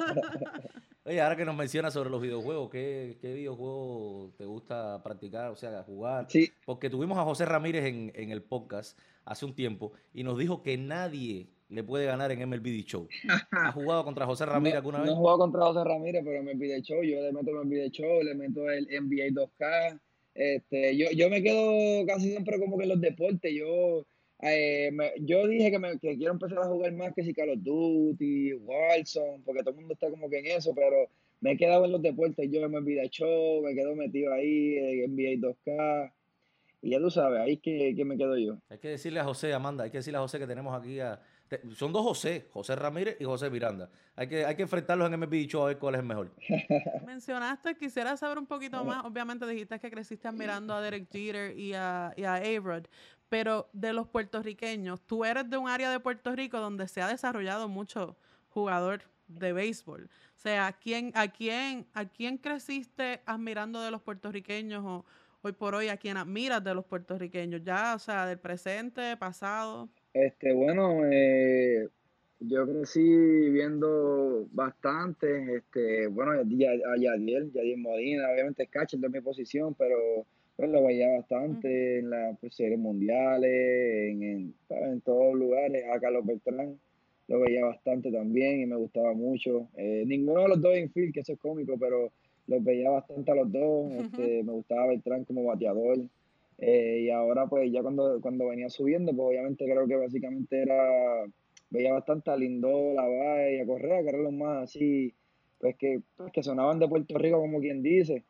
Oye, ahora que nos mencionas sobre los videojuegos, ¿qué, qué videojuego te gusta practicar, o sea, jugar? Sí, Porque tuvimos a José Ramírez en, en el podcast hace un tiempo y nos dijo que nadie le puede ganar en M L B The Show. ¿Has jugado contra José no, Ramírez alguna no he vez? jugado contra José Ramírez, pero me pide show, yo le meto me pide show, le meto el N B A dos K. Este, yo, yo me quedo casi siempre como que en los deportes. Yo, eh, me- yo dije que, me, que quiero empezar a jugar más que si Call of Duty, Warzone, porque todo el mundo está como que en eso, pero me he quedado en los deportes. Yo me pide show, me quedo metido ahí en N B A dos K. Y ya tú sabes, ahí que, que me quedo yo. Hay que decirle a José, Amanda, hay que decirle a José que tenemos aquí a... te- son dos José, José Ramírez y José Miranda. Hay que, hay que enfrentarlos en M L B The Show a ver cuál es el mejor. Mencionaste, quisiera saber un poquito más. Obviamente dijiste que creciste admirando a Derek Jeter y a, y a A-Rod, pero de los puertorriqueños, tú eres de un área de Puerto Rico donde se ha desarrollado mucho jugador de béisbol. O sea, ¿a quién, a quién, a quién creciste admirando de los puertorriqueños o hoy por hoy a quién admiras de los puertorriqueños? Ya, o sea, del presente, pasado. Este, bueno, eh, yo crecí viendo bastante, este, bueno, ya- a Yadiel, Yadiel Molina, obviamente es catcher de mi posición, pero pues lo veía Ujú. bastante en las pues, series mundiales, en, en, ¿sabes? En todos los lugares, a Carlos Beltrán lo veía bastante también y me gustaba mucho. Eh, ninguno de los dos infield, que eso es cómico, pero los veía bastante a los dos, este, me gustaba Beltrán como bateador. Eh, y ahora pues ya cuando, cuando venía subiendo, pues obviamente creo que básicamente era, veía bastante a Lindor, a Baez y a Correa, que eran los más así, pues que, pues, que sonaban de Puerto Rico como quien dice,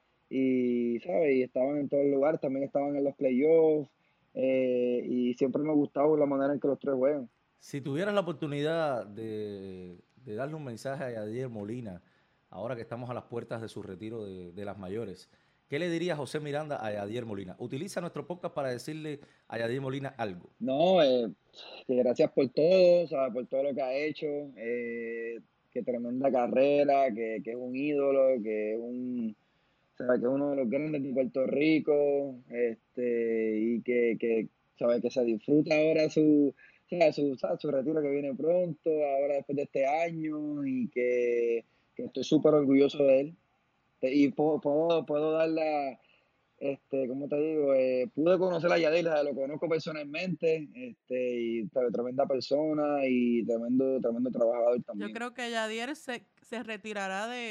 y sabes, y estaban en todos los lugares, también estaban en los playoffs, eh, y siempre me gustaba la manera en que los tres juegan. Si tuvieras la oportunidad de, de darle un mensaje a Yadier Molina, ahora que estamos a las puertas de su retiro de, de las mayores, ¿qué le diría José Miranda a Yadier Molina? Utiliza nuestro podcast para decirle a Yadier Molina algo. No, eh, que gracias por todo, o sea, por todo lo que ha hecho, eh, que tremenda carrera, que, que es un ídolo, que es un, o sea, que es uno de los grandes de Puerto Rico, este, y que, que, sabe, que se disfruta ahora su, o sea, su, sabe, su retiro que viene pronto, ahora después de este año, y que, que estoy súper orgulloso de él. Y puedo, puedo, puedo dar la, este, ¿cómo te digo? Eh, pude conocer a Yadil, o sea, lo conozco personalmente, este, y sabe, tremenda persona y tremendo, tremendo trabajador Yo también. creo que Yadier se, se retirará de,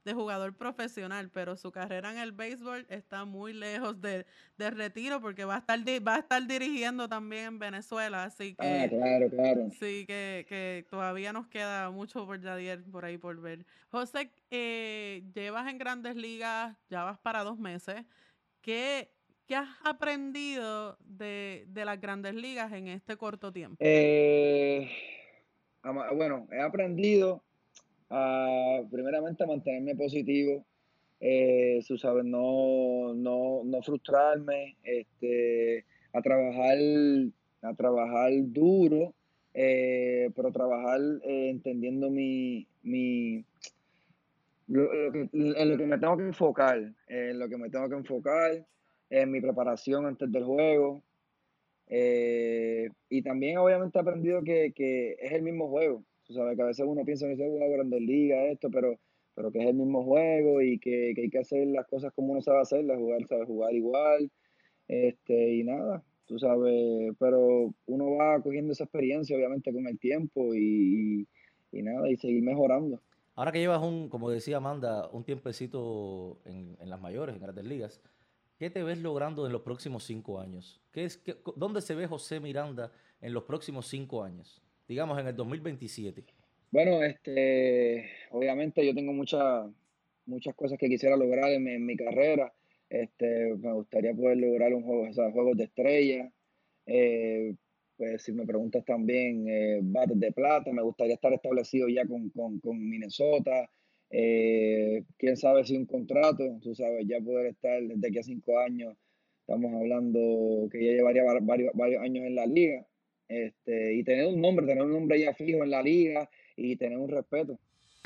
de jugador profesional, pero su carrera en el béisbol está muy lejos de, de retiro porque va a estar di- va a estar dirigiendo también en Venezuela, así Ah, que claro, claro. sí que, que todavía nos queda mucho por Yadier por ahí por ver. José, eh, llevas en Grandes Ligas, ya vas para dos meses. ¿Qué, qué has aprendido de, de las Grandes Ligas en este corto tiempo? Eh, ama- bueno, he aprendido a, primeramente, a mantenerme positivo, eh, tú sabes, no, no, no frustrarme, este, a trabajar, a trabajar duro, eh, pero trabajar eh, entendiendo mi, mi, lo, lo que, en lo que me tengo que enfocar, en lo que me tengo que enfocar, en mi preparación antes del juego. Eh, y también obviamente he aprendido que, que es el mismo juego. Tú sabes que a veces uno piensa que se juega Grandes Ligas, esto, pero, pero que es el mismo juego y que, que hay que hacer las cosas como uno sabe hacerlas, jugar, sabe jugar igual, este, y nada, tú sabes, pero uno va cogiendo esa experiencia obviamente con el tiempo y, y, y nada, y seguir mejorando. Ahora que llevas un, como decía Amanda, un tiempecito en, en las mayores, en Grandes Ligas, ¿qué te ves logrando en los próximos cinco años? ¿Qué es, qué- co- ¿Dónde se ve José Miranda en los próximos cinco años? Digamos en el dos mil veintisiete. Bueno, este, obviamente yo tengo muchas muchas cosas que quisiera lograr en mi, en mi carrera. Este, me gustaría poder lograr un juego, o sea, juegos de estrella. Eh, pues si me preguntas también, eh, bates de plata, me gustaría estar establecido ya con, con, con Minnesota. Eh, quién sabe si un contrato, tú sabes, ya poder estar desde aquí a cinco años. Estamos hablando que ya llevaría var- varios, varios años en la liga. Este, y tener un nombre, tener un nombre ya fijo en la liga y tener un respeto.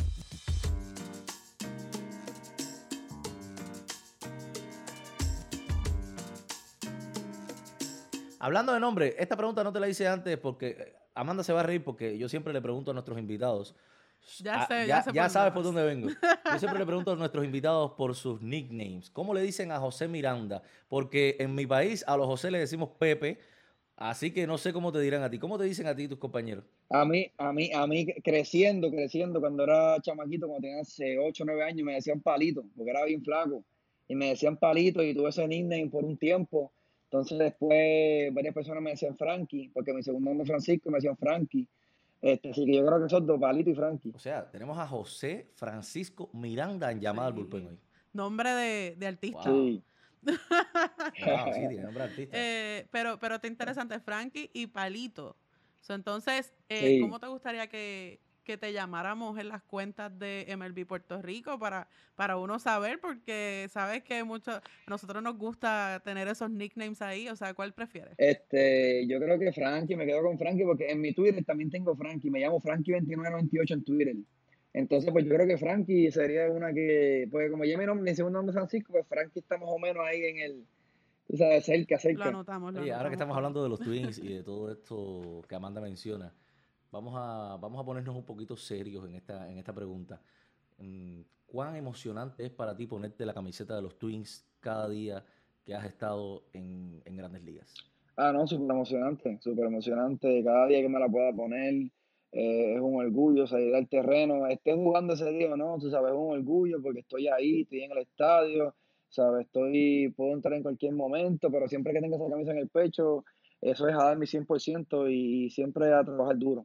Hablando de nombre, esta pregunta no te la hice antes porque eh, Amanda se va a reír porque yo siempre le pregunto a nuestros invitados. Ya ah, sé, ya ya, sé ya por dónde sabes por vas. dónde vengo. Yo siempre le pregunto a nuestros invitados por sus nicknames. ¿Cómo le dicen a José Miranda? Porque en mi país a los José le decimos Pepe, así que no sé cómo te dirán a ti. ¿Cómo te dicen a ti tus compañeros? A mí, a mí, a mí creciendo, creciendo, cuando era chamaquito, cuando tenía hace ocho o nueve años, me decían Palito, porque era bien flaco. Y me decían Palito y tuve ese nickname por un tiempo. Entonces después varias personas me decían Frankie, porque mi segundo nombre es Francisco y me decían Frankie. Este, así que yo creo que son dos, Palito y Frankie. O sea, tenemos a José Francisco Miranda en llamada al bullpen Sí, hoy. nombre de, de artista. Wow. Sí. Wow, sí, tiene nombre de artista. Eh, pero, pero está interesante, Frankie y Palito. So, entonces, eh, Sí. ¿cómo te gustaría que, que te llamáramos en las cuentas de M L B Puerto Rico para, para uno saber? Porque sabes que mucho, a nosotros nos gusta tener esos nicknames ahí. O sea, ¿cuál prefieres? Este, yo creo que Frankie, me quedo con Frankie porque en mi Twitter también tengo Frankie, me llamo Frankie veintinueve noventa y ocho en Twitter. Entonces, pues yo creo que Frankie sería una que, pues como ya mi nombre, mi segundo nombre es Francisco, pues Frankie está más o menos ahí en el, tú sabes, cerca, Lo cerca. anotamos, lo Oye, ahora que anotamos estamos por ahí. hablando de los Twins y de todo esto que Amanda menciona, vamos a, vamos a ponernos un poquito serios en esta, en esta pregunta. Mm, ¿Cuán emocionante es para ti ponerte la camiseta de los Twins cada día que has estado en, en Grandes Ligas? Ah, no, súper emocionante, súper emocionante. Cada día que me la pueda poner, eh, es un orgullo salir al terreno. Esté jugando ese día o no, tú sabes, es un orgullo porque estoy ahí, estoy en el estadio, sabes, estoy, puedo entrar en cualquier momento, pero siempre que tenga esa camisa en el pecho, eso es a dar mi cien por ciento y siempre a trabajar duro.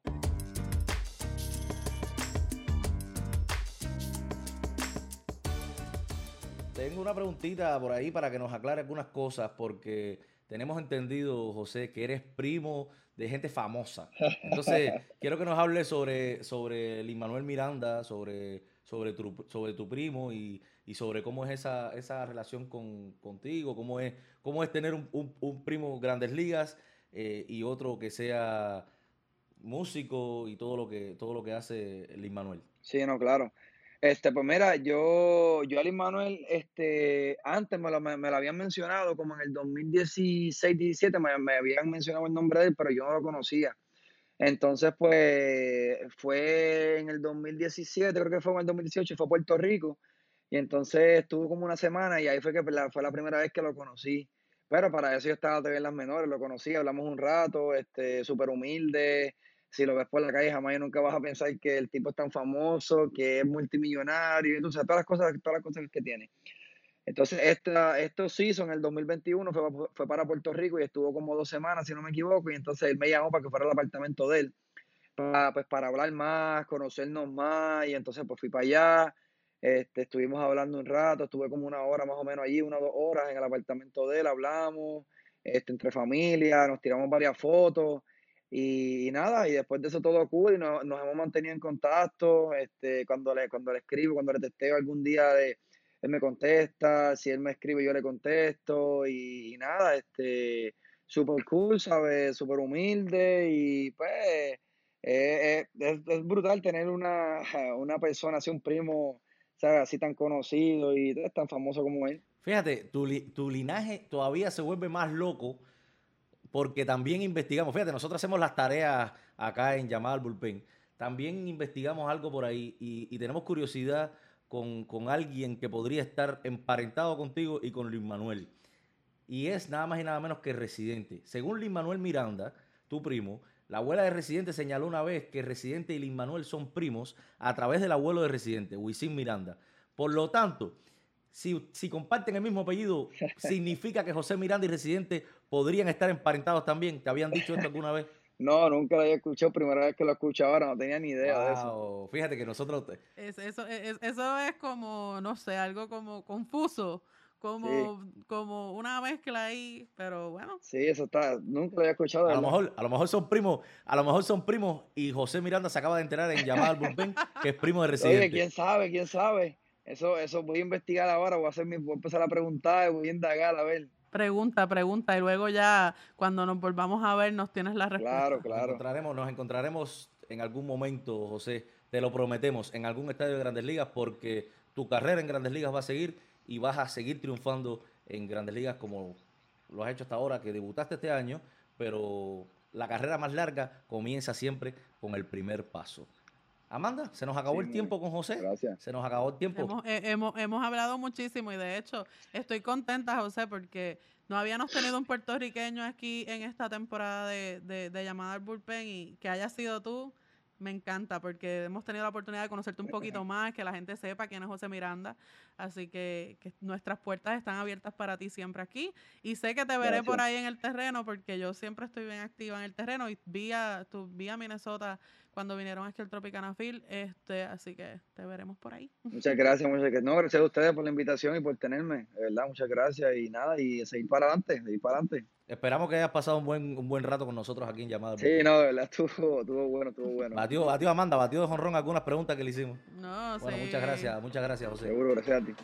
Tengo una preguntita por ahí para que nos aclare algunas cosas, porque tenemos entendido, José, que eres primo de gente famosa. Entonces, quiero que nos hables sobre, sobre Lin Manuel Miranda, sobre, sobre, tu, sobre tu primo y, y sobre cómo es esa, esa relación con, contigo, cómo es, cómo es tener un, un- un primo Grandes Ligas eh, y otro que sea músico y todo lo que, todo lo que hace Lin Manuel. Sí, no, claro. Este, pues mira, yo, yo a Luis Manuel, este, antes me lo, me, me lo habían mencionado, como en el dos mil dieciséis diecisiete me, me habían mencionado el nombre de él, pero yo no lo conocía. Entonces, pues, fue en el dos mil diecisiete, creo que fue en el dos mil dieciocho, fue a Puerto Rico, y entonces estuvo como una semana, y ahí fue que la, fue la primera vez que lo conocí. Pero para eso yo estaba todavía en las menores, lo conocí, hablamos un rato, este, súper humilde, si lo ves por la calle, jamás y nunca vas a pensar que el tipo es tan famoso, que es multimillonario, entonces todas las cosas, todas las cosas que tiene. Entonces, esta, estos season, el dos mil veintiuno, fue, fue para Puerto Rico y estuvo como dos semanas, si no me equivoco, y entonces él me llamó para que fuera al apartamento de él, para, pues, para hablar más, conocernos más, y entonces pues fui para allá, este, estuvimos hablando un rato, estuve como una hora más o menos allí, una o dos horas en el apartamento de él, hablamos, este, entre familia, nos tiramos varias fotos, y, y nada, y después de eso todo cool, y nos, nos hemos mantenido en contacto, este, cuando le, cuando le escribo, cuando le testeo algún día de él me contesta, si él me escribe yo le contesto y, y nada, este, súper cool, ¿sabes? Súper humilde y pues eh, eh, es, es brutal tener una, una persona así, un primo, ¿sabes? Así tan conocido y tan famoso como él. Fíjate, tu, li, tu linaje todavía se vuelve más loco porque también investigamos, fíjate, nosotros hacemos las tareas acá en Llamada al Bullpen, también investigamos algo por ahí y, y tenemos curiosidad Con, con alguien que podría estar emparentado contigo y con Luis Manuel. Y es nada más y nada menos que Residente. Según Luis Manuel Miranda, tu primo, la abuela de Residente señaló una vez que Residente y Luis Manuel son primos a través del abuelo de Residente, Wisin Miranda. Por lo tanto, si, si comparten el mismo apellido, significa que José Miranda y Residente podrían estar emparentados también. ¿Te habían dicho esto alguna vez? No, nunca lo había escuchado, primera vez que lo escucho ahora, no tenía ni idea wow, de eso. Fíjate que nosotros... Te... Es, eso, es, eso es como, no sé, algo como confuso, como, sí. como una mezcla ahí, pero bueno. Sí, eso está, nunca lo había escuchado. A lo, mejor, a lo mejor son primos, a lo mejor son primos y José Miranda se acaba de enterar en Llamada al Bullpen que es primo de Residente. Oye, quién sabe, quién sabe. Eso, eso voy a investigar ahora, voy a, hacer mi, voy a empezar a preguntar, voy a indagar, a ver. Pregunta, pregunta, y luego ya cuando nos volvamos a ver nos tienes la respuesta. Claro, claro. Nos encontraremos, nos encontraremos en algún momento, José, te lo prometemos, en algún estadio de Grandes Ligas, porque tu carrera en Grandes Ligas va a seguir y vas a seguir triunfando en Grandes Ligas como lo has hecho hasta ahora, que debutaste este año, pero la carrera más larga comienza siempre con el primer paso. Amanda, se nos acabó sí, el tiempo con José. Gracias. Se nos acabó el tiempo. Hemos, eh, hemos, hemos hablado muchísimo y de hecho estoy contenta, José, porque no habíamos tenido un puertorriqueño aquí en esta temporada de, de, de Llamada al Bullpen y que haya sido tú, me encanta porque hemos tenido la oportunidad de conocerte un poquito más, que la gente sepa quién es José Miranda. Así que, que nuestras puertas están abiertas para ti siempre aquí. Y sé que te veré Gracias. Por ahí en el terreno porque yo siempre estoy bien activa en el terreno y vi a, tu, vi a Minnesota cuando vinieron aquí al Tropicana Field, este, así que te veremos por ahí. Muchas gracias, muchas gracias. No, gracias a ustedes por la invitación y por tenerme, de verdad, muchas gracias y nada, y seguir para adelante, seguir para adelante. Esperamos que hayas pasado un buen, un buen rato con nosotros aquí en Llamada. Sí, no, de verdad, estuvo, estuvo bueno, estuvo bueno. Batió, batió Amanda, batió de jonrón algunas preguntas que le hicimos. No, bueno, sí. muchas gracias, muchas gracias, José. Seguro, gracias a ti.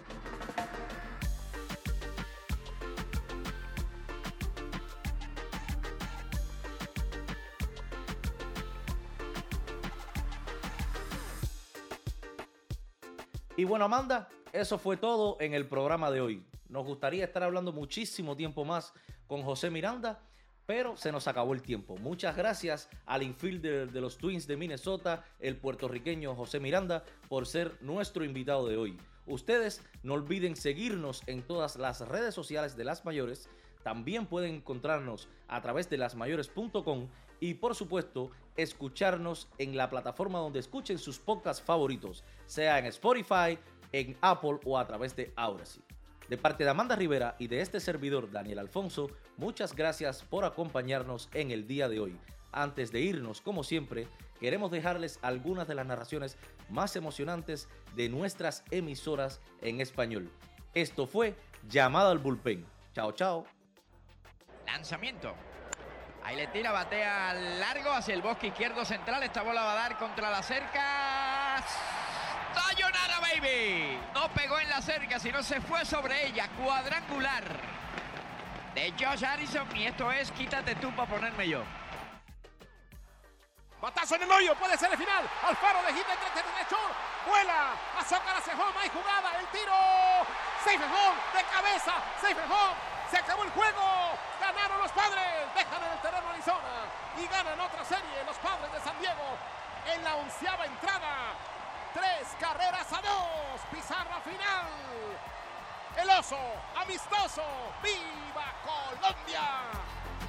Y bueno, Amanda, eso fue todo en el programa de hoy. Nos gustaría estar hablando muchísimo tiempo más con José Miranda, pero se nos acabó el tiempo. Muchas gracias al infielder de los Twins de Minnesota, el puertorriqueño José Miranda, por ser nuestro invitado de hoy. Ustedes no olviden seguirnos en todas las redes sociales de Las Mayores. También pueden encontrarnos a través de las mayores punto com y, por supuesto, escucharnos en la plataforma donde escuchen sus podcasts favoritos, sea en Spotify, en Apple o a través de Audacy. De parte de Amanda Rivera y de este servidor Daniel Alfonso, muchas gracias por acompañarnos en el día de hoy. Antes de irnos, como siempre, queremos dejarles algunas de las narraciones más emocionantes de nuestras emisoras en español. Esto fue Llamada al Bullpen. Chao, chao. Lanzamiento. Ahí le tira, batea largo hacia el bosque izquierdo central. Esta bola va a dar contra la cerca. ¡Sayonara, baby! No pegó en la cerca, sino se fue sobre ella. Cuadrangular de Josh Harrison. Y esto es quítate tú para ponerme yo. Batazo en el hoyo, puede ser el final. Alfaro de hit entre derecho. Vuela, azócala, se home, hay jugada, el tiro. Safe and home, de cabeza, safe and home. Se acabó el juego. Ganaron los Padres. Dejan en el terreno Arizona. Y ganan otra serie los Padres de San Diego. En la onceava entrada. Tres carreras a dos. Pizarra final. El oso amistoso. ¡Viva Colombia!